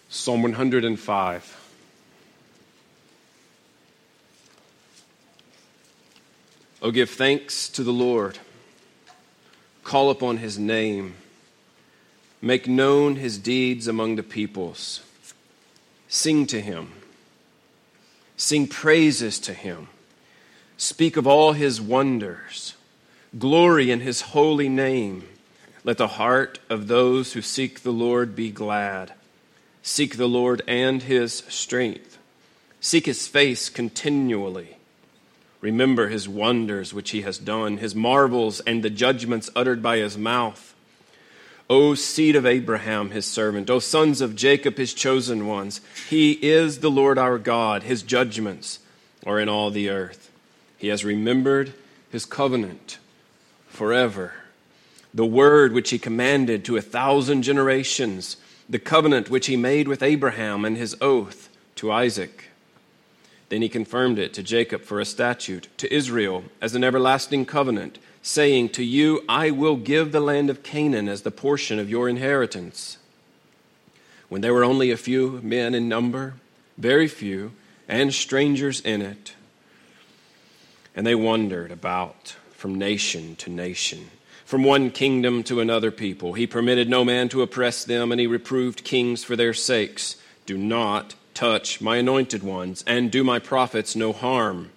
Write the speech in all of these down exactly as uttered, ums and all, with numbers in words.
Psalm one hundred five. Oh, give thanks to the Lord. Call upon his name. Make known his deeds among the peoples. Sing to him. Sing praises to him. Speak of all his wonders. Glory in his holy name. Let the heart of those who seek the Lord be glad. Seek the Lord and his strength. Seek his face continually. Remember his wonders which he has done, his marvels and the judgments uttered by his mouth. O seed of Abraham, his servant, O sons of Jacob, his chosen ones, he is the Lord our God. His judgments are in all the earth. He has remembered his covenant forever, the word which he commanded to a thousand generations, the covenant which he made with Abraham and his oath to Isaac. Then he confirmed it to Jacob for a statute, to Israel as an everlasting covenant, saying, to you I will give the land of Canaan as the portion of your inheritance. When there were only a few men in number, very few, and strangers in it, and they wandered about from nation to nation, from one kingdom to another people. He permitted no man to oppress them, and he reproved kings for their sakes. Do not touch my anointed ones, and do my prophets no harm.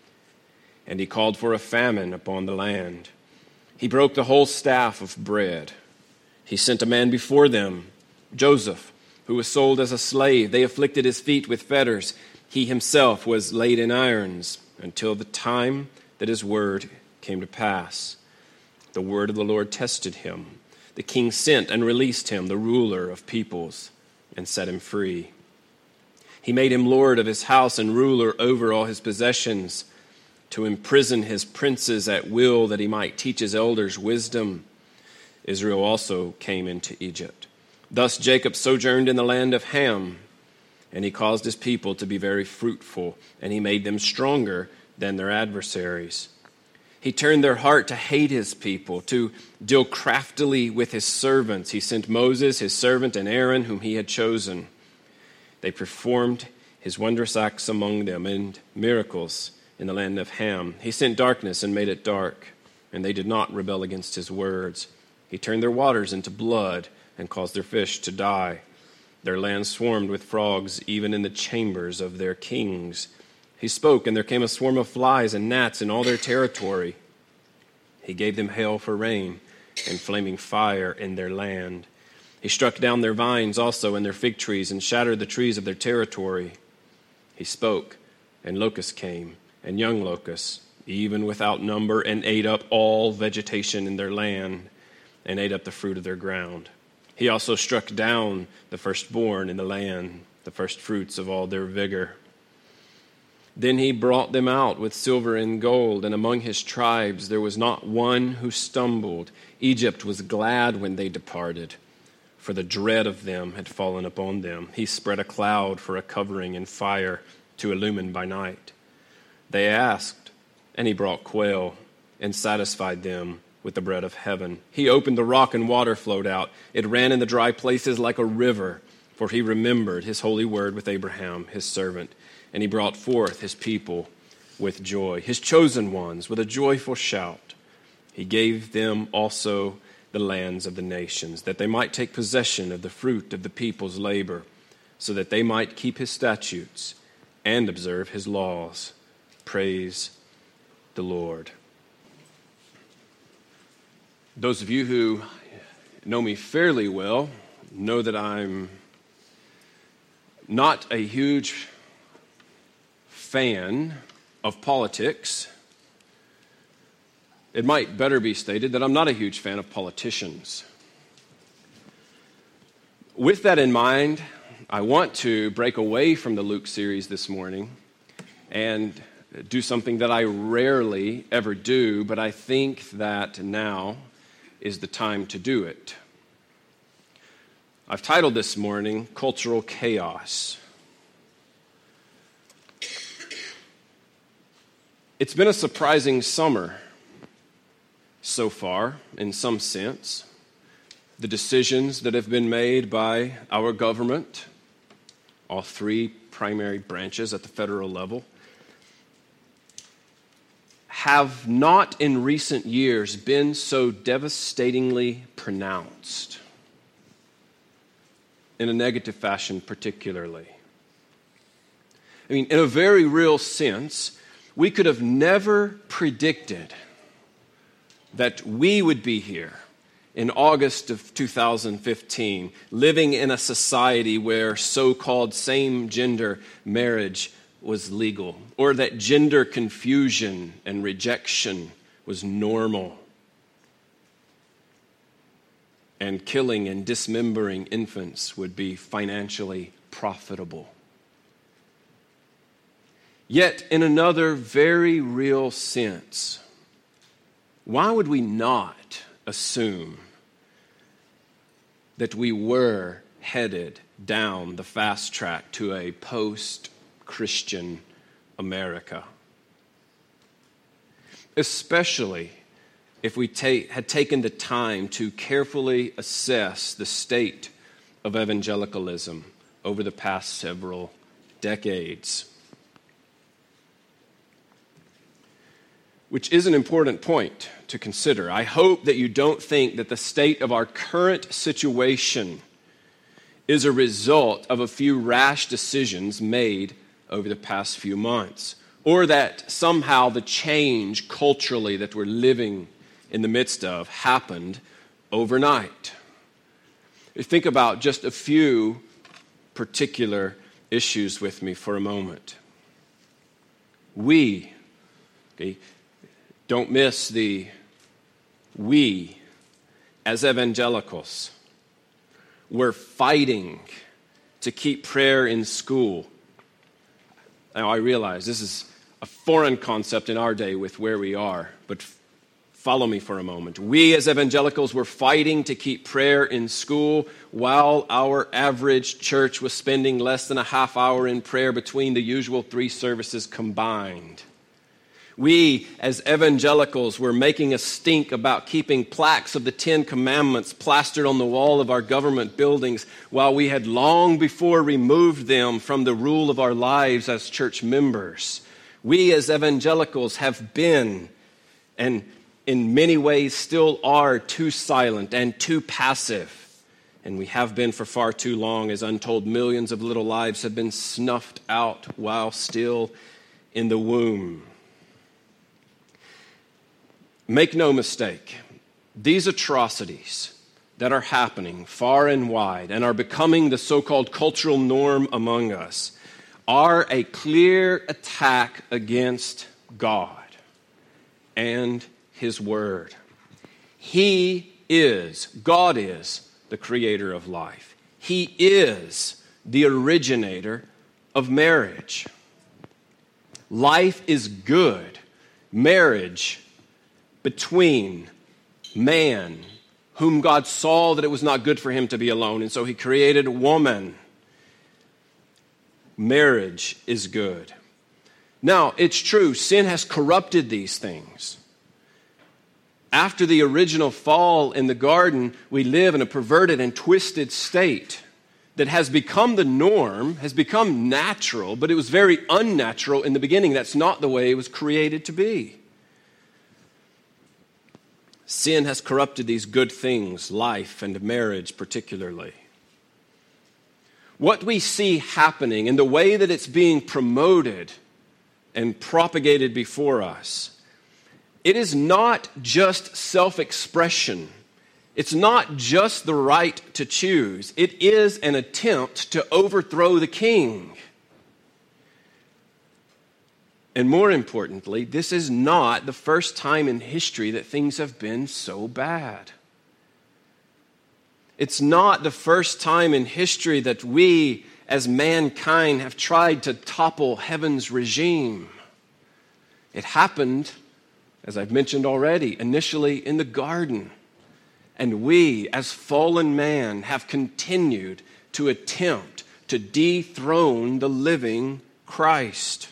And he called for a famine upon the land. He broke the whole staff of bread. He sent a man before them, Joseph, who was sold as a slave. They afflicted his feet with fetters. He himself was laid in irons until the time that his word came to pass. The word of the Lord tested him. The king sent and released him, the ruler of peoples, and set him free. He made him lord of his house and ruler over all his possessions, to imprison his princes at will, that he might teach his elders wisdom. Israel also came into Egypt. Thus Jacob sojourned in the land of Ham, and he caused his people to be very fruitful, and he made them stronger than their adversaries. He turned their heart to hate his people, to deal craftily with his servants. He sent Moses, his servant, and Aaron, whom he had chosen. They performed his wondrous acts among them and miracles in the land of Ham. He sent darkness and made it dark, and they did not rebel against his words. He turned their waters into blood and caused their fish to die. Their land swarmed with frogs, even in the chambers of their kings. He spoke, and there came a swarm of flies and gnats in all their territory. He gave them hail for rain and flaming fire in their land. He struck down their vines also and their fig trees and shattered the trees of their territory. He spoke, and locusts came, and young locusts, even without number, and ate up all vegetation in their land, and ate up the fruit of their ground. He also struck down the firstborn in the land, the first fruits of all their vigor. Then he brought them out with silver and gold, and among his tribes there was not one who stumbled. Egypt was glad when they departed, for the dread of them had fallen upon them. He spread a cloud for a covering and fire to illumine by night. They asked, and he brought quail and satisfied them with the bread of heaven. He opened the rock and water flowed out. It ran in the dry places like a river, for he remembered his holy word with Abraham, his servant. And he brought forth his people with joy, his chosen ones with a joyful shout. He gave them also the lands of the nations, that they might take possession of the fruit of the people's labor, so that they might keep his statutes and observe his laws. Praise the Lord. Those of you who know me fairly well know that I'm not a huge fan of politics. It might better be stated that I'm not a huge fan of politicians. With that in mind, I want to break away from the Luke series this morning and do something that I rarely ever do, but I think that now is the time to do it. I've titled this morning, Cultural Chaos. It's been a surprising summer so far, in some sense. The decisions that have been made by our government all three primary branches at the federal level, have not in recent years been so devastatingly pronounced, in a negative fashion particularly. I mean, in a very real sense, we could have never predicted that we would be here in August of two thousand fifteen, living in a society where so-called same-gender marriage was legal, or that gender confusion and rejection was normal, and killing and dismembering infants would be financially profitable. Yet, in another very real sense, why would we not assume that we were headed down the fast track to a post-Christian America? Especially if we ta- had taken the time to carefully assess the state of evangelicalism over the past several decades. Which is an important point to consider. I hope that you don't think that the state of our current situation is a result of a few rash decisions made over the past few months, or that somehow the change culturally that we're living in the midst of happened overnight. Think about just a few particular issues with me for a moment. We, okay, don't miss the we as evangelicals. We're fighting to keep prayer in school. Now, I realize this is a foreign concept in our day with where we are, but follow me for a moment. We as evangelicals were fighting to keep prayer in school while our average church was spending less than a half hour in prayer between the usual three services combined. We, as evangelicals, were making a stink about keeping plaques of the Ten Commandments plastered on the wall of our government buildings while we had long before removed them from the rule of our lives as church members. We, as evangelicals, have been, and in many ways still are, too silent and too passive. And we have been for far too long, as untold millions of little lives have been snuffed out while still in the womb. Make no mistake, these atrocities that are happening far and wide and are becoming the so-called cultural norm among us are a clear attack against God and His Word. He is, God is, the creator of life. He is the originator of marriage. Life is good. Marriage between man, whom God saw that it was not good for him to be alone, and so He created woman. Marriage is good. Now, it's true, sin has corrupted these things. After the original fall in the garden, we live in a perverted and twisted state that has become the norm, has become natural, but it was very unnatural in the beginning. That's not the way it was created to be. Sin has corrupted these good things, life and marriage particularly. What we see happening and the way that it's being promoted and propagated before us, it is not just self-expression. It's not just the right to choose. It is an attempt to overthrow the king. And more importantly, this is not the first time in history that things have been so bad. It's not the first time in history that we, as mankind, have tried to topple heaven's regime. It happened, as I've mentioned already, initially in the garden. And we, as fallen man, have continued to attempt to dethrone the living Christ.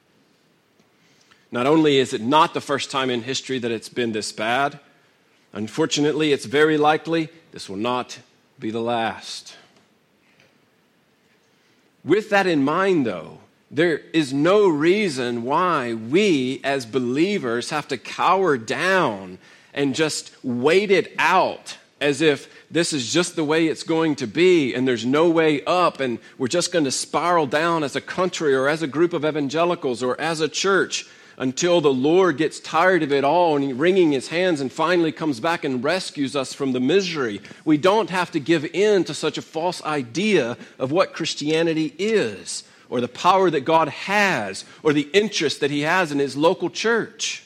Not only is it not the first time in history that it's been this bad, unfortunately, it's very likely this will not be the last. With that in mind, though, there is no reason why we as believers have to cower down and just wait it out as if this is just the way it's going to be and there's no way up and we're just going to spiral down as a country or as a group of evangelicals or as a church until the Lord gets tired of it all and He's wringing His hands and finally comes back and rescues us from the misery. We don't have to give in to such a false idea of what Christianity is, or the power that God has, or the interest that He has in His local church.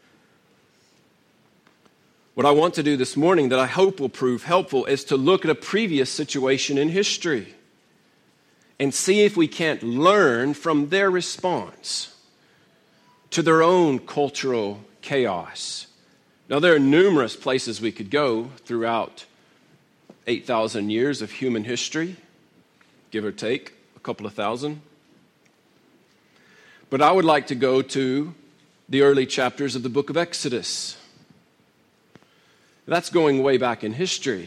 What I want to do this morning that I hope will prove helpful is to look at a previous situation in history and see if we can't learn from their response to their own cultural chaos. Now, there are numerous places we could go throughout eight thousand years of human history, give or take a couple of thousand. But I would like to go to the early chapters of the book of Exodus. That's going way back in history.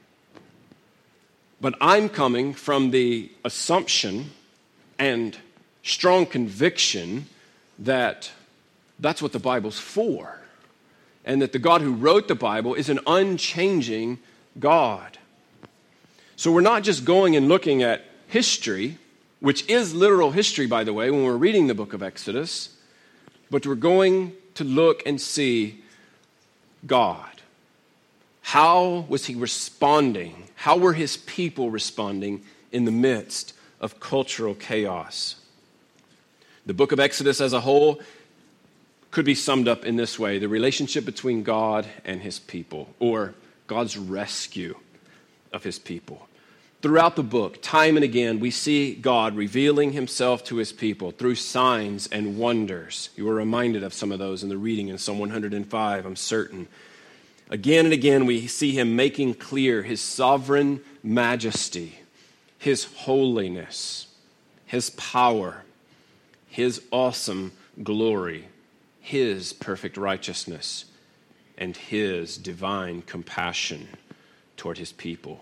But I'm coming from the assumption and strong conviction that that's what the Bible's for, and that the God who wrote the Bible is an unchanging God. So we're not just going and looking at history, which is literal history, by the way, when we're reading the book of Exodus, but we're going to look and see God. How was He responding? How were His people responding in the midst of cultural chaos? The book of Exodus as a whole could be summed up in this way: the relationship between God and His people, or God's rescue of His people. Throughout the book, time and again, we see God revealing Himself to His people through signs and wonders. You were reminded of some of those in the reading in Psalm one hundred five, I'm certain. Again and again, we see Him making clear His sovereign majesty, His holiness, His power, His awesome glory, His perfect righteousness, and His divine compassion toward His people.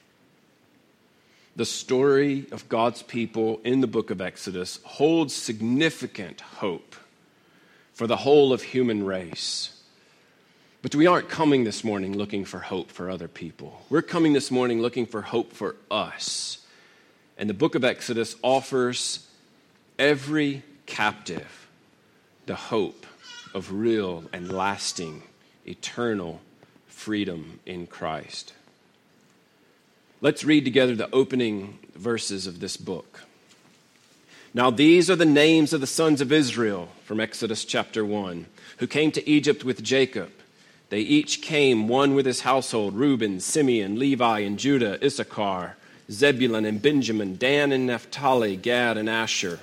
The story of God's people in the book of Exodus holds significant hope for the whole of human race. But we aren't coming this morning looking for hope for other people. We're coming this morning looking for hope for us. And the book of Exodus offers every captive the hope of real and lasting, eternal freedom in Christ. Let's read together the opening verses of this book. Now these are the names of the sons of Israel from Exodus chapter one, who came to Egypt with Jacob. They each came, one with his household: Reuben, Simeon, Levi, and Judah, Issachar, Zebulun and Benjamin, Dan and Naphtali, Gad and Asher.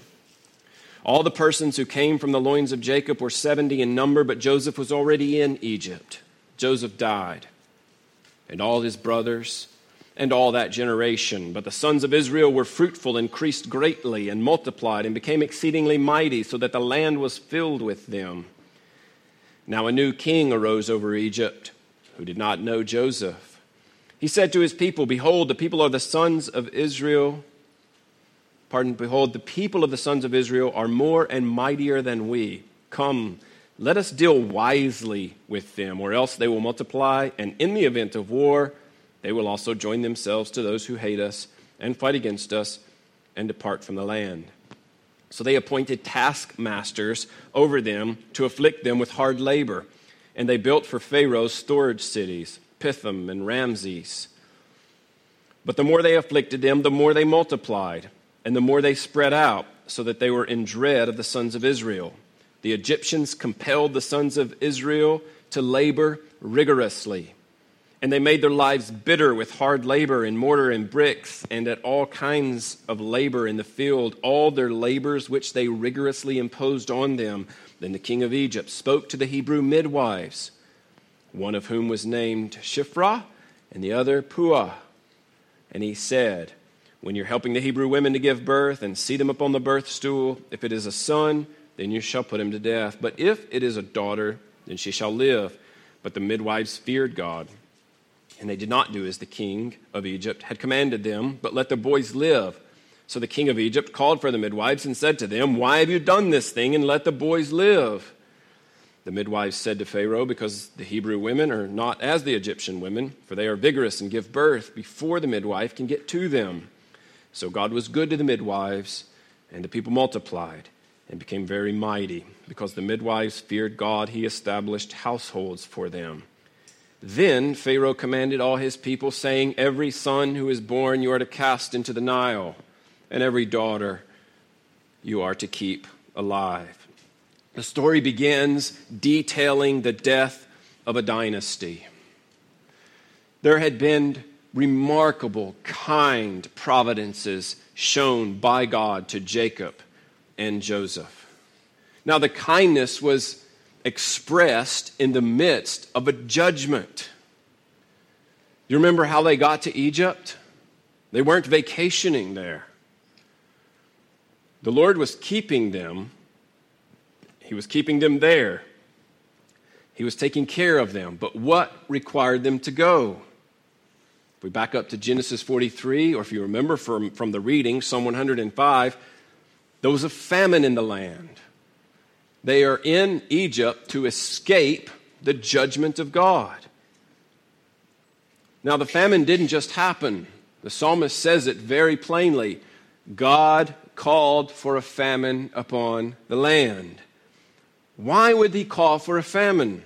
All the persons who came from the loins of Jacob were seventy in number, but Joseph was already in Egypt. Joseph died, and all his brothers, and all that generation. But the sons of Israel were fruitful, increased greatly, and multiplied, and became exceedingly mighty, so that the land was filled with them. Now a new king arose over Egypt, who did not know Joseph. He said to his people, "Behold, the people are the sons of Israel. Pardon, behold, the people of the sons of Israel are more and mightier than we. Come, let us deal wisely with them, or else they will multiply, and in the event of war, they will also join themselves to those who hate us and fight against us and depart from the land." So they appointed taskmasters over them to afflict them with hard labor. And they built for Pharaoh storage cities, Pithom and Ramses. But the more they afflicted them, the more they multiplied, and the more they spread out, so that they were in dread of the sons of Israel. The Egyptians compelled the sons of Israel to labor rigorously. And they made their lives bitter with hard labor in mortar and bricks, and at all kinds of labor in the field, all their labors which they rigorously imposed on them. Then the king of Egypt spoke to the Hebrew midwives, one of whom was named Shiphrah, and the other Puah. And he said, "When you're helping the Hebrew women to give birth and seat them upon the birth stool, if it is a son, then you shall put him to death. But if it is a daughter, then she shall live." But the midwives feared God, and they did not do as the king of Egypt had commanded them, but let the boys live. So the king of Egypt called for the midwives and said to them, "Why have you done this thing and let the boys live?" The midwives said to Pharaoh, "Because the Hebrew women are not as the Egyptian women, for they are vigorous and give birth before the midwife can get to them." So God was good to the midwives, and the people multiplied and became very mighty. Because the midwives feared God, he established households for them. Then Pharaoh commanded all his people, saying, "Every son who is born you are to cast into the Nile, and every daughter you are to keep alive." The story begins detailing the death of a dynasty. There had been remarkable, kind providences shown by God to Jacob and Joseph. Now, the kindness was expressed in the midst of a judgment. You remember how they got to Egypt? They weren't vacationing there. The Lord was keeping them. He was keeping them there. He was taking care of them. But what required them to go? If we back up to Genesis forty-three, or if you remember from, from the reading, Psalm one hundred five, there was a famine in the land. They are in Egypt to escape the judgment of God. Now, the famine didn't just happen. The psalmist says it very plainly. God called for a famine upon the land. Why would he call for a famine?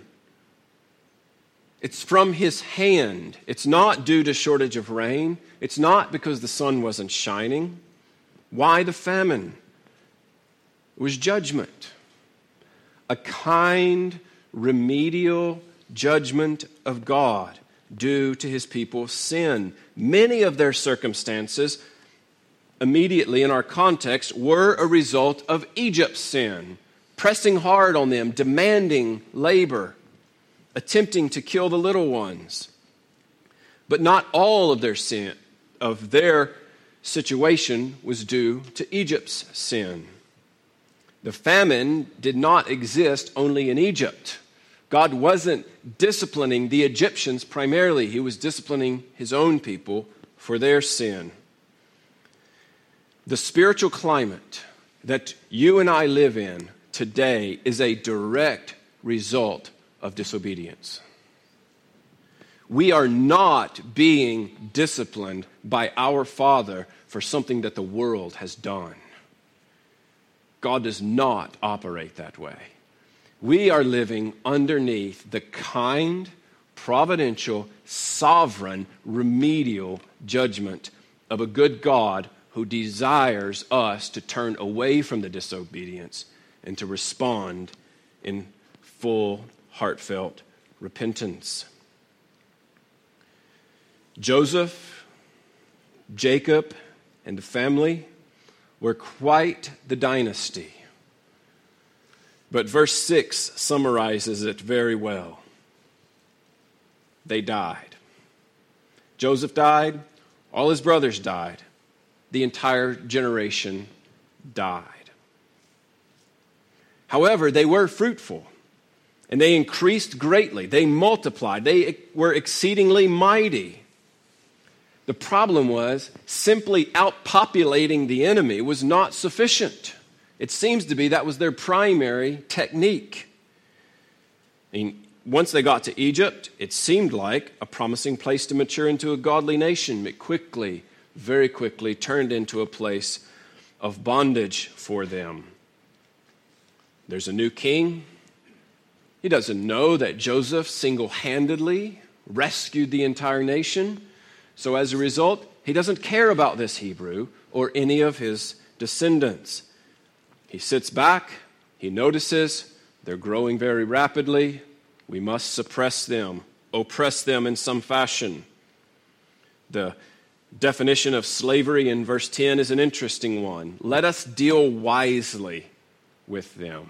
It's from his hand. It's not due to shortage of rain. It's not because the sun wasn't shining. Why the famine? It was judgment. A kind, remedial judgment of God due to his people's sin. Many of their circumstances, immediately in our context, were a result of Egypt's sin, pressing hard on them, demanding labor, attempting to kill the little ones. But not all of their sin, of their situation was due to Egypt's sin. The famine did not exist only in Egypt. God wasn't disciplining the Egyptians primarily. He was disciplining his own people for their sin. The spiritual climate that you and I live in today is a direct result of disobedience. We are not being disciplined by our Father for something that the world has done. God does not operate that way. We are living underneath the kind, providential, sovereign, remedial judgment of a good God who desires us to turn away from the disobedience and to respond in full, heartfelt repentance. Joseph, Jacob, and the family were quite the dynasty. But verse six summarizes it very well. They died. Joseph died. All his brothers died. The entire generation died. However, they were fruitful, and they increased greatly. They multiplied. They were exceedingly mighty. The problem was simply outpopulating the enemy was not sufficient. It seems to be that was their primary technique. I mean, once they got to Egypt, it seemed like a promising place to mature into a godly nation. It quickly, very quickly turned into a place of bondage for them. There's a new king. He doesn't know that Joseph single-handedly rescued the entire nation. So as a result, he doesn't care about this Hebrew or any of his descendants. He sits back, he notices they're growing very rapidly. We must suppress them, oppress them in some fashion. The definition of slavery in verse ten is an interesting one. Let us deal wisely with them.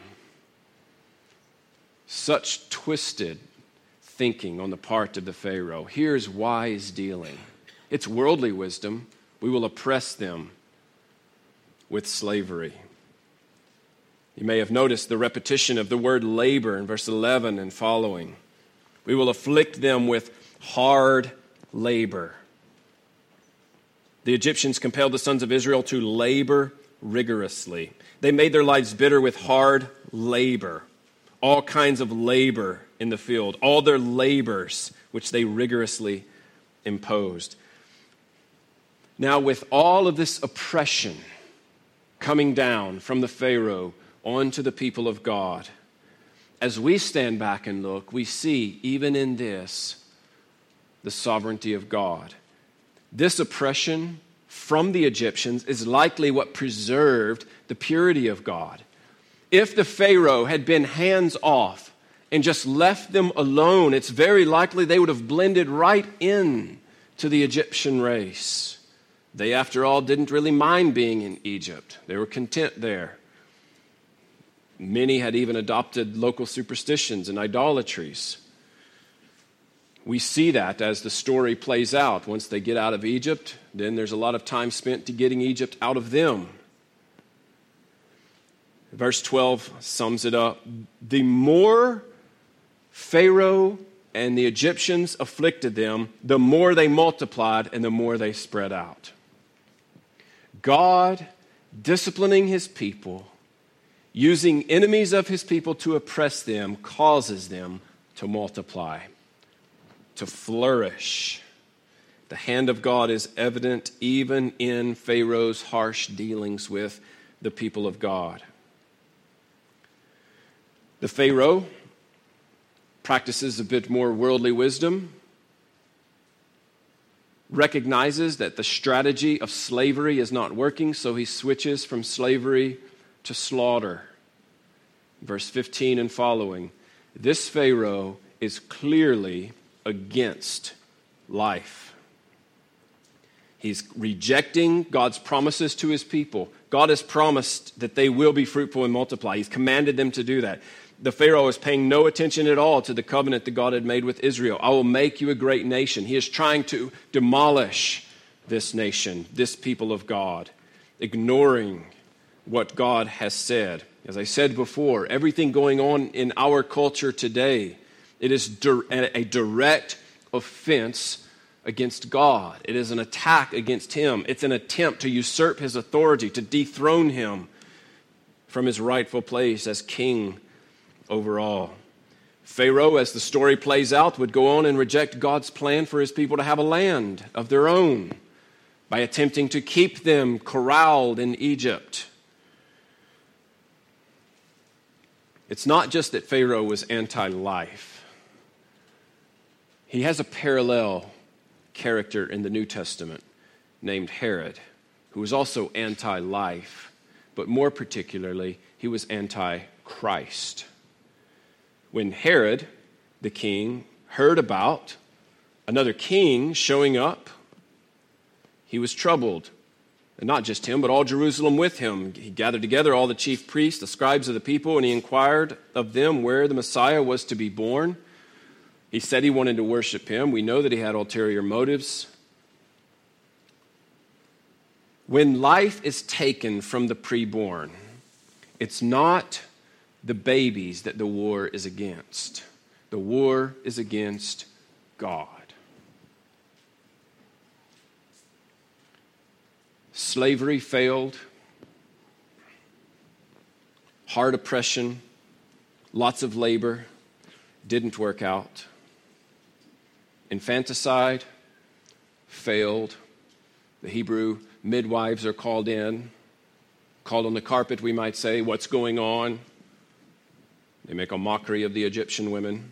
Such twisted thinking on the part of the Pharaoh. Here's wise dealing. It's worldly wisdom. We will oppress them with slavery. You may have noticed the repetition of the word labor in verse eleven and following. We will afflict them with hard labor. The Egyptians compelled the sons of Israel to labor rigorously. They made their lives bitter with hard labor, all kinds of labor in the field, all their labors which they rigorously imposed. Now, with all of this oppression coming down from the Pharaoh onto the people of God, as we stand back and look, we see, even in this, the sovereignty of God. This oppression from the Egyptians is likely what preserved the purity of God. If the Pharaoh had been hands off and just left them alone, it's very likely they would have blended right in to the Egyptian race. They, after all, didn't really mind being in Egypt. They were content there. Many had even adopted local superstitions and idolatries. We see that as the story plays out. Once they get out of Egypt, then there's a lot of time spent to getting Egypt out of them. Verse twelve sums it up. The more Pharaoh and the Egyptians afflicted them, the more they multiplied and the more they spread out. God disciplining his people, using enemies of his people to oppress them, causes them to multiply, to flourish. The hand of God is evident even in Pharaoh's harsh dealings with the people of God. The Pharaoh practices a bit more worldly wisdom, recognizes that the strategy of slavery is not working, so he switches from slavery to slaughter. Verse fifteen and following, this Pharaoh is clearly against life. He's rejecting God's promises to his people. God has promised that they will be fruitful and multiply. He's commanded them to do that. The Pharaoh is paying no attention at all to the covenant that God had made with Israel. I will make you a great nation. He is trying to demolish this nation, this people of God, ignoring what God has said. As I said before, everything going on in our culture today, it is a direct offense against God. It is an attack against him. It's an attempt to usurp his authority, to dethrone him from his rightful place as king over all. Pharaoh, as the story plays out, would go on and reject God's plan for his people to have a land of their own by attempting to keep them corralled in Egypt. It's not just that Pharaoh was anti-life. He has a parallel character in the New Testament named Herod, who was also anti-life, but more particularly, he was anti-Christ. When Herod, the king, heard about another king showing up, he was troubled. And not just him, but all Jerusalem with him. He gathered together all the chief priests, the scribes of the people, and he inquired of them where the Messiah was to be born. He said he wanted to worship him. We know that he had ulterior motives. When life is taken from the preborn, it's not the babies that the war is against. The war is against God. Slavery failed. Hard oppression, lots of labor, didn't work out. Infanticide failed. The Hebrew midwives are called in, called on the carpet, we might say. What's going on? They make a mockery of the Egyptian women.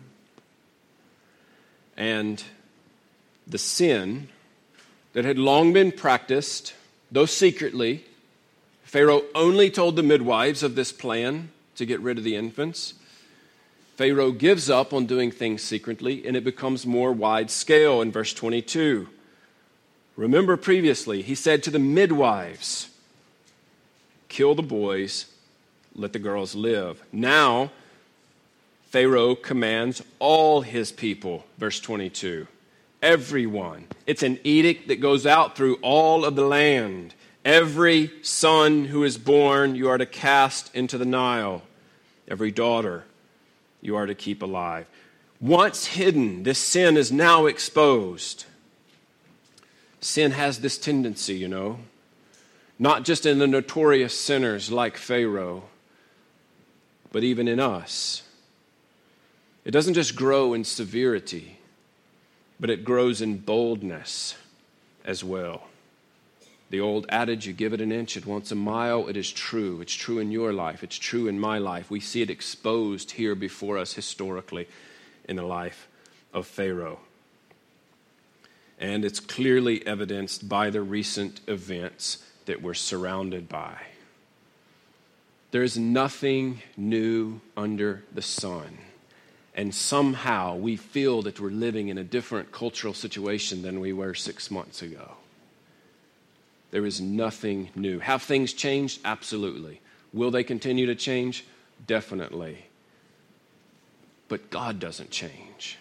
And the sin that had long been practiced, though secretly, Pharaoh only told the midwives of this plan to get rid of the infants. Pharaoh gives up on doing things secretly, and it becomes more wide scale in verse twenty-two. Remember previously, he said to the midwives, kill the boys, let the girls live. Now, Pharaoh commands all his people, verse twenty-two. Everyone. It's an edict that goes out through all of the land. Every son who is born, you are to cast into the Nile. Every daughter, you are to keep alive. Once hidden, this sin is now exposed. Sin has this tendency, you know, not just in the notorious sinners like Pharaoh, but even in us. It doesn't just grow in severity, but it grows in boldness as well. The old adage, you give it an inch, it wants a mile. It is true. It's true in your life. It's true in my life. We see it exposed here before us historically in the life of Pharaoh. And it's clearly evidenced by the recent events that we're surrounded by. There is nothing new under the sun. And somehow we feel that we're living in a different cultural situation than we were six months ago. There is nothing new. Have things changed? Absolutely. Will they continue to change? Definitely. But God doesn't change.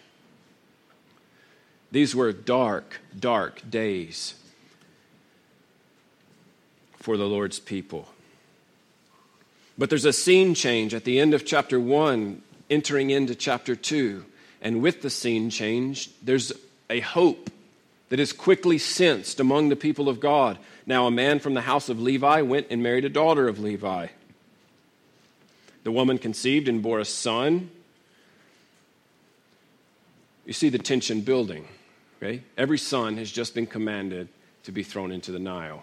These were dark, dark days for the Lord's people. But there's a scene change at the end of chapter one, entering into chapter two. And with the scene change, there's a hope that is quickly sensed among the people of God. Now a man from the house of Levi went and married a daughter of Levi. The woman conceived and bore a son. You see the tension building. Okay? Every son has just been commanded to be thrown into the Nile.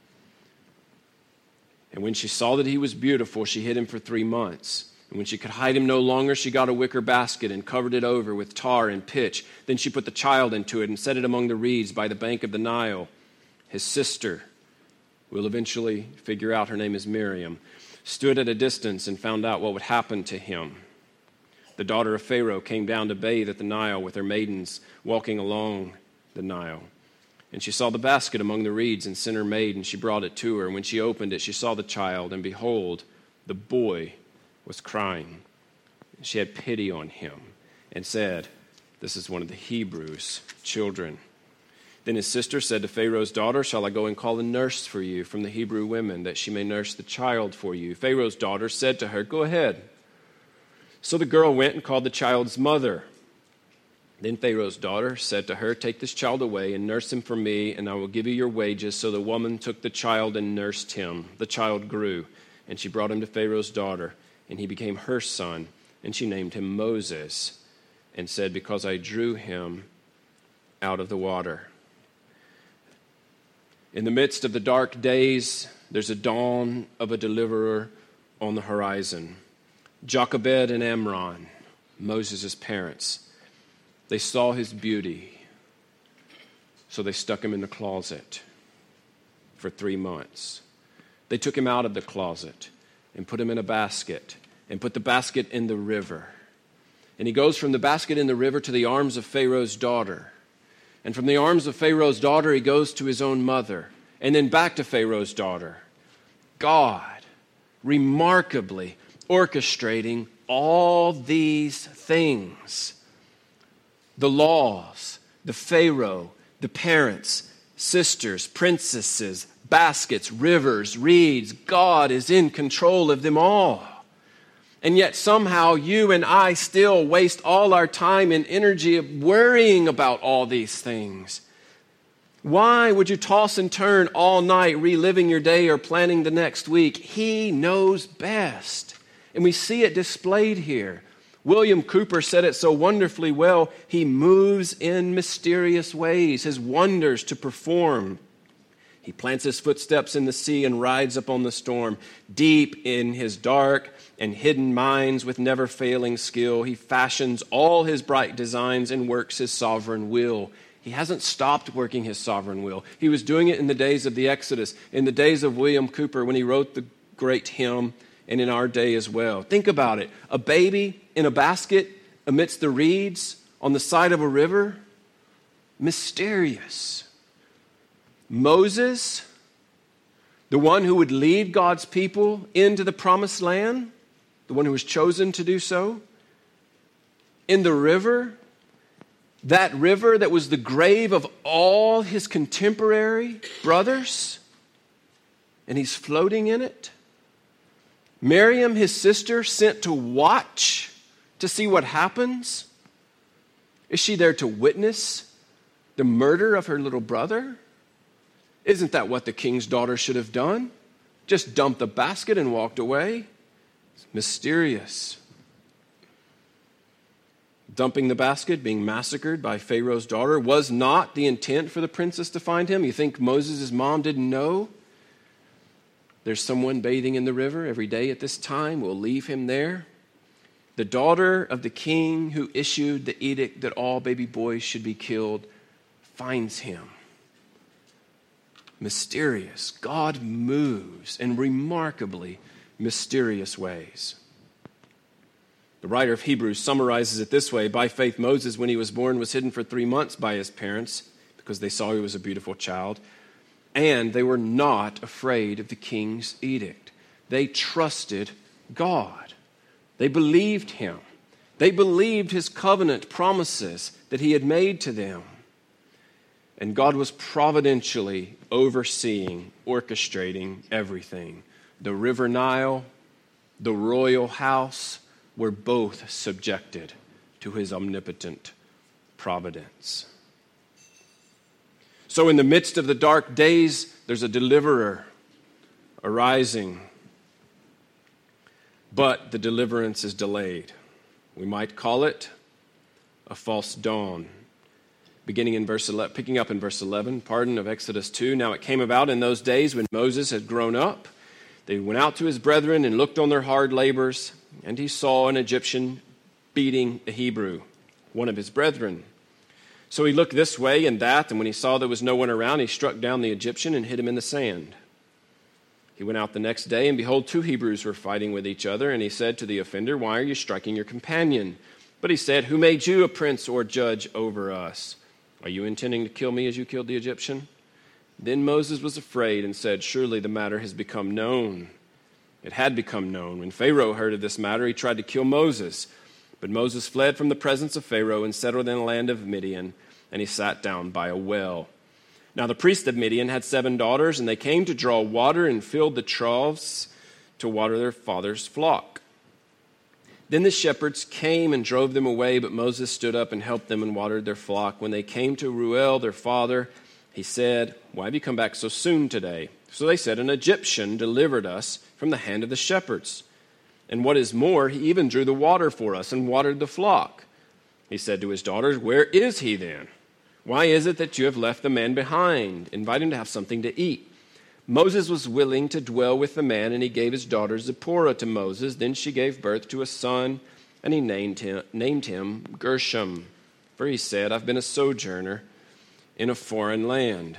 And when she saw that he was beautiful, she hid him for three months. And when she could hide him no longer, she got a wicker basket and covered it over with tar and pitch. Then she put the child into it and set it among the reeds by the bank of the Nile. His sister, we'll eventually figure out her name is Miriam, stood at a distance and found out what would happen to him. The daughter of Pharaoh came down to bathe at the Nile with her maidens walking along the Nile. And she saw the basket among the reeds and sent her maid, and she brought it to her. And when she opened it, she saw the child, and behold, the boy was crying. She had pity on him and said, "This is one of the Hebrews' children." Then his sister said to Pharaoh's daughter, "Shall I go and call a nurse for you from the Hebrew women, that she may nurse the child for you?" Pharaoh's daughter said to her, "Go ahead." So the girl went and called the child's mother. Then Pharaoh's daughter said to her, "Take this child away and nurse him for me, and I will give you your wages." So the woman took the child and nursed him. The child grew, and she brought him to Pharaoh's daughter, and he became her son, and she named him Moses, and said, "Because I drew him out of the water." In the midst of the dark days, there's a dawn of a deliverer on the horizon. Jochebed and Amram, Moses' parents, they saw his beauty, so they stuck him in the closet for three months. They took him out of the closet and put him in a basket and put the basket in the river. And he goes from the basket in the river to the arms of Pharaoh's daughter. And from the arms of Pharaoh's daughter, he goes to his own mother, and then back to Pharaoh's daughter. God, remarkably orchestrating all these things. The laws, the Pharaoh, the parents, sisters, princesses, baskets, rivers, reeds. God is in control of them all. And yet somehow you and I still waste all our time and energy of worrying about all these things. Why would you toss and turn all night reliving your day or planning the next week? He knows best. And we see it displayed here. William Cooper said it so wonderfully well. He moves in mysterious ways, his wonders to perform. He plants his footsteps in the sea and rides upon the storm. Deep in his dark and hidden minds with never failing skill, he fashions all his bright designs and works his sovereign will. He hasn't stopped working his sovereign will. He was doing it in the days of the Exodus, in the days of William Cooper when he wrote the great hymn, and in our day as well. Think about it. A baby in a basket amidst the reeds on the side of a river. Mysterious. Moses, the one who would lead God's people into the promised land, the one who was chosen to do so, in the river, that river that was the grave of all his contemporary brothers, and he's floating in it. Miriam, his sister, sent to watch to see what happens. Is she there to witness the murder of her little brother? Isn't that what the king's daughter should have done? Just dumped the basket and walked away? It's mysterious. Dumping the basket, being massacred by Pharaoh's daughter, was not the intent for the princess to find him. You think Moses' mom didn't know? There's someone bathing in the river every day at this time. We'll leave him there. The daughter of the king who issued the edict that all baby boys should be killed finds him. Mysterious. God moves in remarkably mysterious ways. The writer of Hebrews summarizes it this way: by faith, Moses, when he was born, was hidden for three months by his parents because they saw he was a beautiful child, and they were not afraid of the king's edict. They trusted God. They believed him. They believed his covenant promises that he had made to them. And God was providentially overseeing, orchestrating everything. The river Nile, the royal house, were both subjected to his omnipotent providence. So in the midst of the dark days, there's a deliverer arising. But the deliverance is delayed. We might call it a false dawn. Beginning in verse eleven, picking up in verse eleven, pardon of Exodus two. Now it came about in those days when Moses had grown up, they went out to his brethren and looked on their hard labors, and he saw an Egyptian beating a Hebrew, one of his brethren. So he looked this way and that, and when he saw there was no one around, he struck down the Egyptian and hid him in the sand. He went out the next day, and behold, two Hebrews were fighting with each other, and he said to the offender, "Why are you striking your companion?" But he said, "Who made you a prince or judge over us? Are you intending to kill me as you killed the Egyptian?" Then Moses was afraid and said, "Surely the matter has become known." It had become known. When Pharaoh heard of this matter, he tried to kill Moses. But Moses fled from the presence of Pharaoh and settled in the land of Midian, and he sat down by a well. Now the priest of Midian had seven daughters, and they came to draw water and filled the troughs to water their father's flock. Then the shepherds came and drove them away, but Moses stood up and helped them and watered their flock. When they came to Reuel, their father, he said, "Why have you come back so soon today?" So they said, "An Egyptian delivered us from the hand of the shepherds. And what is more, he even drew the water for us and watered the flock." He said to his daughters, "Where is he then? Why is it that you have left the man behind? Invite him to have something to eat." Moses was willing to dwell with the man, and he gave his daughter Zipporah to Moses. Then she gave birth to a son, and he named him, named him Gershom. For he said, "I've been a sojourner in a foreign land."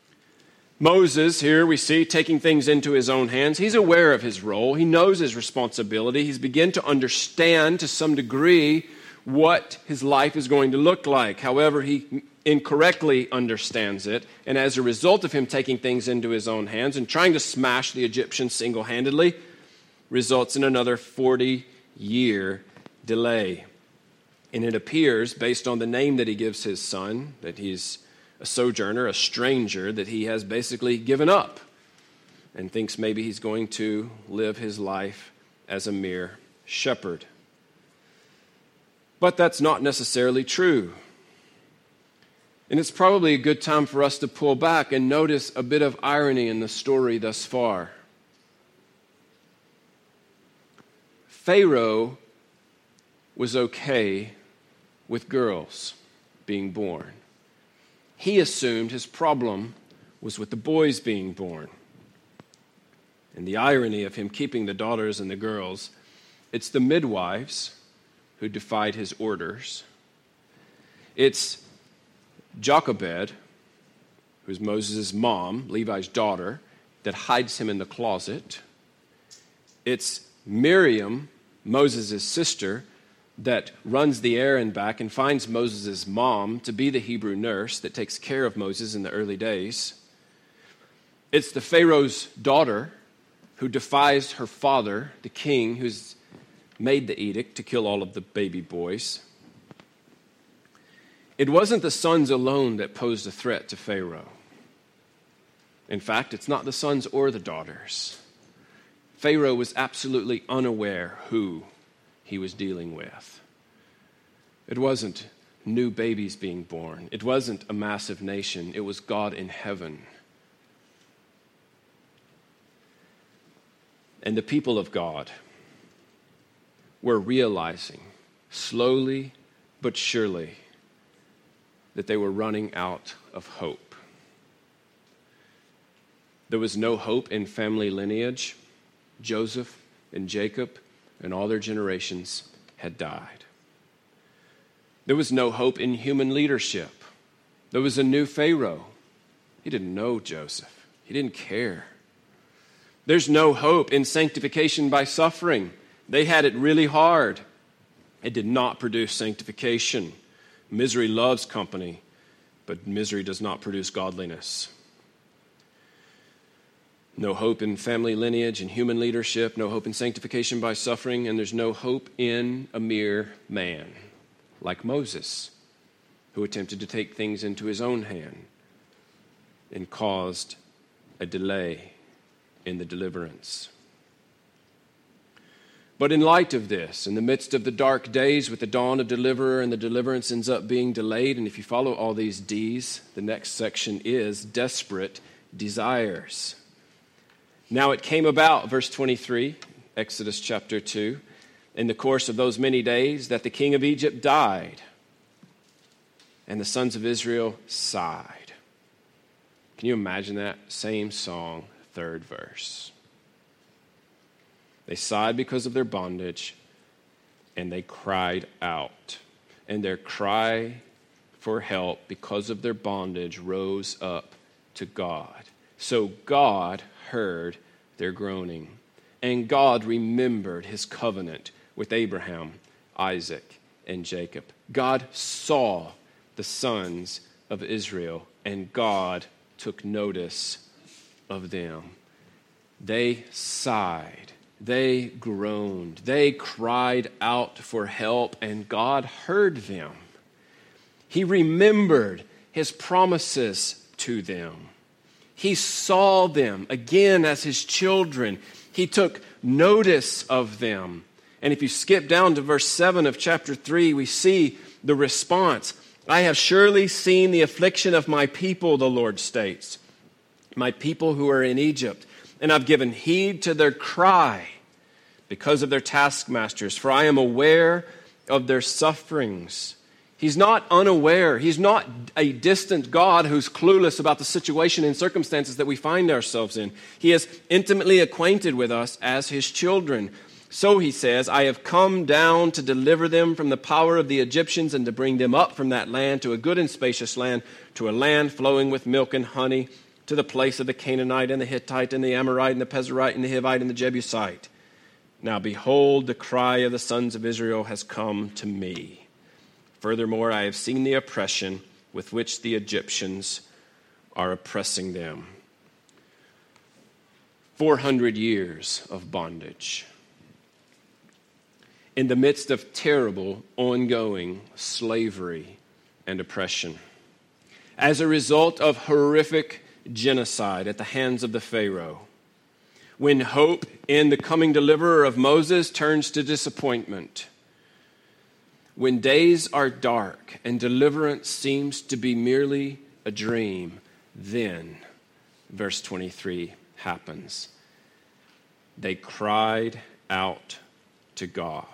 Moses, here we see, taking things into his own hands. He's aware of his role. He knows his responsibility. He's begun to understand to some degree what his life is going to look like. However, he incorrectly understands it. And as a result of him taking things into his own hands and trying to smash the Egyptians single-handedly, results in another forty-year delay. And it appears, based on the name that he gives his son, that he's a sojourner, a stranger, that he has basically given up and thinks maybe he's going to live his life as a mere shepherd. But that's not necessarily true. And it's probably a good time for us to pull back and notice a bit of irony in the story thus far. Pharaoh was okay with girls being born. He assumed his problem was with the boys being born. And the irony of him keeping the daughters and the girls, it's the midwives who defied his orders. It's Jochebed, who's Moses' mom, Levi's daughter, that hides him in the closet. It's Miriam, Moses' sister, that runs the errand back and finds Moses' mom to be the Hebrew nurse that takes care of Moses in the early days. It's the Pharaoh's daughter who defies her father, the king, who's made the edict to kill all of the baby boys. It wasn't the sons alone that posed a threat to Pharaoh. In fact, it's not the sons or the daughters. Pharaoh was absolutely unaware who he was dealing with. It wasn't new babies being born. It wasn't a massive nation. It was God in heaven And the people of God were realizing, slowly but surely, that they were running out of hope. There was no hope in family lineage. Joseph and Jacob and all their generations had died. There was no hope in human leadership. There was a new Pharaoh. He didn't know Joseph. He didn't care. There's no hope in sanctification by suffering. They had it really hard. It did not produce sanctification. Misery loves company, but misery does not produce godliness. No hope in family lineage and human leadership, no hope in sanctification by suffering, and there's no hope in a mere man like Moses, who attempted to take things into his own hand and caused a delay in the deliverance. But in light of this, in the midst of the dark days with the dawn of deliverer, and the deliverance ends up being delayed, and if you follow all these D's, the next section is desperate desires. Now it came about, verse twenty-three, Exodus chapter two, in the course of those many days that the king of Egypt died, and the sons of Israel sighed. Can you imagine that? Same song, third verse. They sighed because of their bondage, and they cried out. And their cry for help because of their bondage rose up to God. So God heard their groaning, and God remembered his covenant with Abraham, Isaac, and Jacob. God saw the sons of Israel, and God took notice of them. They sighed. They groaned. They cried out for help, and God heard them. He remembered his promises to them. He saw them again as his children. He took notice of them. And if you skip down to verse seven of chapter three, we see the response. I have surely seen the affliction of my people, the Lord states, my people who are in Egypt, and I've given heed to their cry because of their taskmasters, for I am aware of their sufferings. He's not unaware. He's not a distant God who's clueless about the situation and circumstances that we find ourselves in. He is intimately acquainted with us as his children. So he says, I have come down to deliver them from the power of the Egyptians and to bring them up from that land to a good and spacious land, to a land flowing with milk and honey, to the place of the Canaanite and the Hittite and the Amorite and the Pezerite and the Hivite and the Jebusite. Now behold, the cry of the sons of Israel has come to me. Furthermore, I have seen the oppression with which the Egyptians are oppressing them. Four hundred years of bondage. In the midst of terrible, ongoing slavery and oppression. As a result of horrific genocide at the hands of the Pharaoh. When hope in the coming deliverer of Moses turns to disappointment. When days are dark and deliverance seems to be merely a dream, then, verse twenty-three happens. They cried out to God.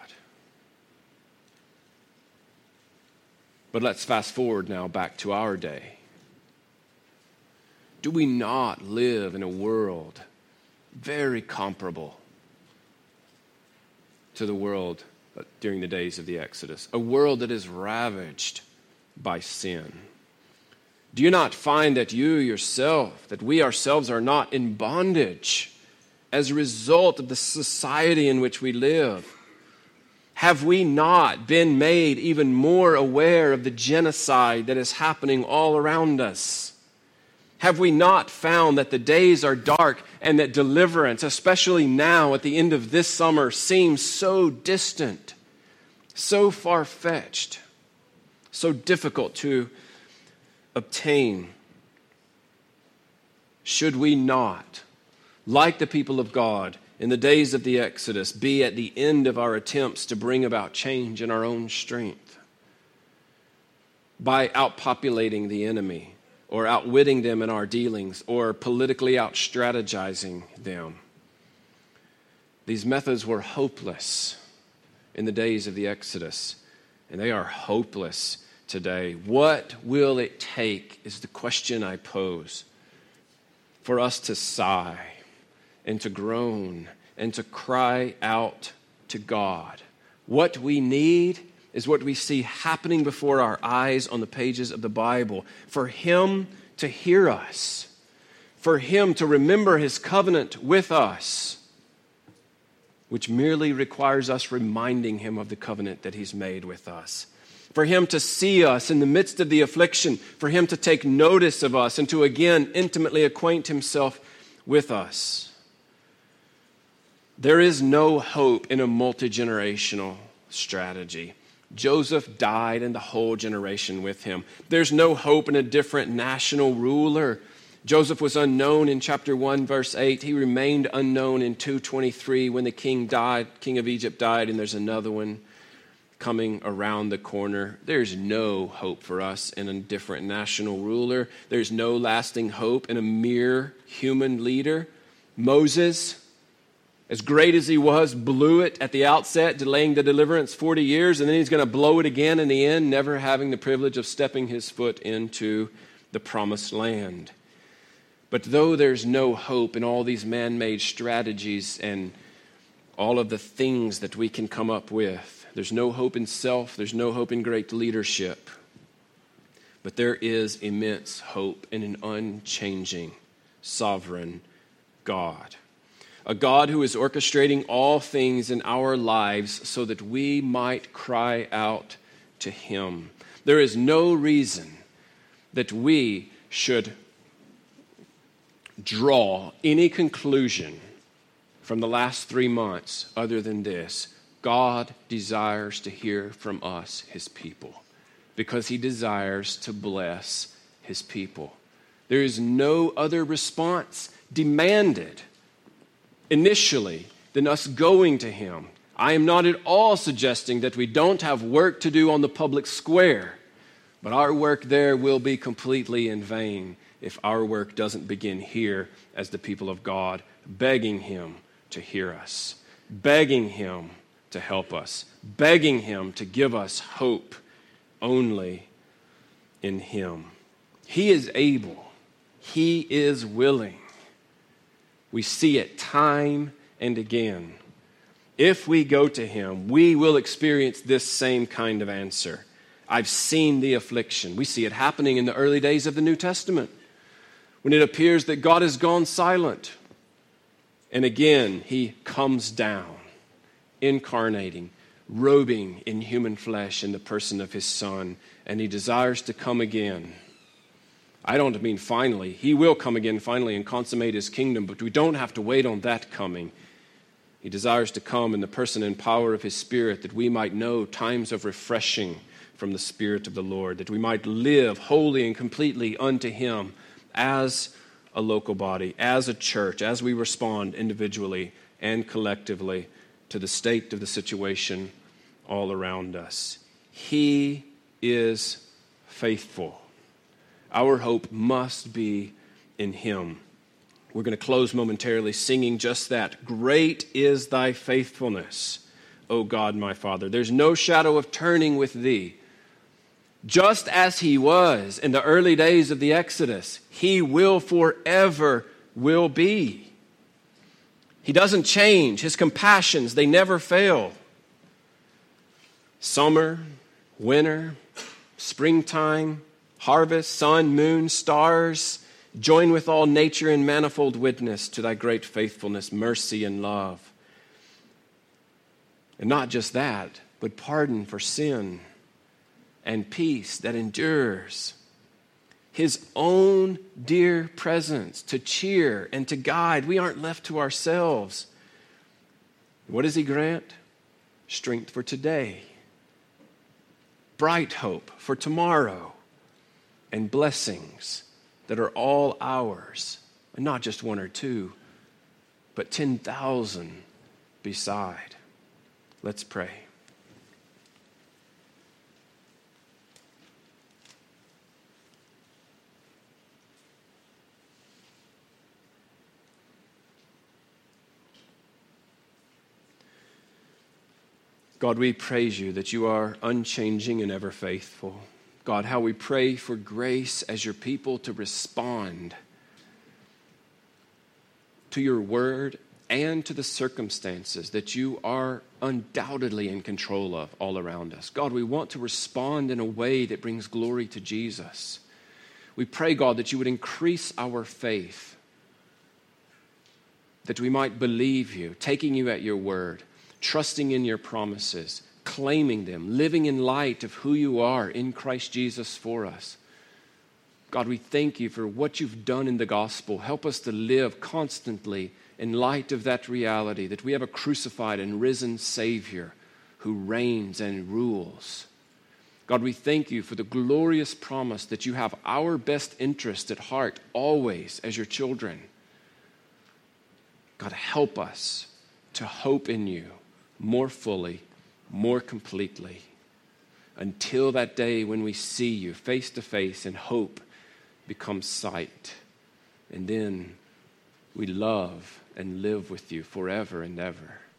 But let's fast forward now back to our day. Do we not live in a world very comparable to the world during the days of the Exodus? A world that is ravaged by sin. Do you not find that you yourself, that we ourselves are not in bondage as a result of the society in which we live? Have we not been made even more aware of the genocide that is happening all around us? Have we not found that the days are dark and that deliverance, especially now at the end of this summer, seems so distant, so far-fetched, so difficult to obtain? Should we not, like the people of God in the days of the Exodus, be at the end of our attempts to bring about change in our own strength by outpopulating the enemy, or outwitting them in our dealings, or politically out-strategizing them? These methods were hopeless in the days of the Exodus, and they are hopeless today. What will it take is the question I pose for us to sigh and to groan and to cry out to God. What we need is what we see happening before our eyes on the pages of the Bible. For Him to hear us, for Him to remember His covenant with us, which merely requires us reminding Him of the covenant that He's made with us. For Him to see us in the midst of the affliction, for Him to take notice of us and to again intimately acquaint Himself with us. There is no hope in a multi-generational strategy. Joseph died and the whole generation with him. There's no hope in a different national ruler. Joseph was unknown in chapter one, verse eight. He remained unknown in two twenty-three when the king died, king of Egypt died, and there's another one coming around the corner. There's no hope for us in a different national ruler. There's no lasting hope in a mere human leader. Moses, as great as he was, blew it at the outset, delaying the deliverance forty years, and then he's going to blow it again in the end, never having the privilege of stepping his foot into the promised land. But though there's no hope in all these man-made strategies and all of the things that we can come up with, there's no hope in self, there's no hope in great leadership, but there is immense hope in an unchanging, sovereign God. A God who is orchestrating all things in our lives so that we might cry out to Him. There is no reason that we should draw any conclusion from the last three months other than this. God desires to hear from us, His people, because He desires to bless His people. There is no other response demanded initially than us going to Him. I am not at all suggesting that we don't have work to do on the public square, but our work there will be completely in vain if our work doesn't begin here as the people of God, begging Him to hear us, begging Him to help us, begging Him to give us hope only in Him. He is able. He is willing. We see it time and again. If we go to Him, we will experience this same kind of answer. I've seen the affliction. We see it happening in the early days of the New Testament, when it appears that God has gone silent. And again, He comes down, incarnating, robing in human flesh in the person of His Son, and He desires to come again. I don't mean finally. He will come again finally and consummate His kingdom, but we don't have to wait on that coming. He desires to come in the person and power of His Spirit, that we might know times of refreshing from the Spirit of the Lord, that we might live wholly and completely unto Him as a local body, as a church, as we respond individually and collectively to the state of the situation all around us. He is faithful. Our hope must be in Him. We're going to close momentarily singing just that. Great is Thy faithfulness, O God my Father. There's no shadow of turning with Thee. Just as He was in the early days of the Exodus, He will forever will be. He doesn't change. His compassions, they never fail. Summer, winter, springtime, harvest, sun, moon, stars, join with all nature in manifold witness to Thy great faithfulness, mercy, and love. And not just that, but pardon for sin and peace that endures. His own dear presence to cheer and to guide. We aren't left to ourselves. What does He grant? Strength for today, bright hope for tomorrow, and blessings that are all ours, and not just one or two, but ten thousand beside. Let's pray. God, we praise you that you are unchanging and ever faithful. God, how we pray for grace as your people to respond to your word and to the circumstances that you are undoubtedly in control of all around us. God, we want to respond in a way that brings glory to Jesus. We pray, God, that you would increase our faith, that we might believe you, taking you at your word, trusting in your promises, claiming them, living in light of who you are in Christ Jesus for us. God, we thank you for what you've done in the gospel. Help us to live constantly in light of that reality, that we have a crucified and risen Savior who reigns and rules. God, we thank you for the glorious promise that you have our best interest at heart always as your children. God, help us to hope in you more fully, more completely, until that day when we see you face to face and hope becomes sight. And then we love and live with you forever and ever.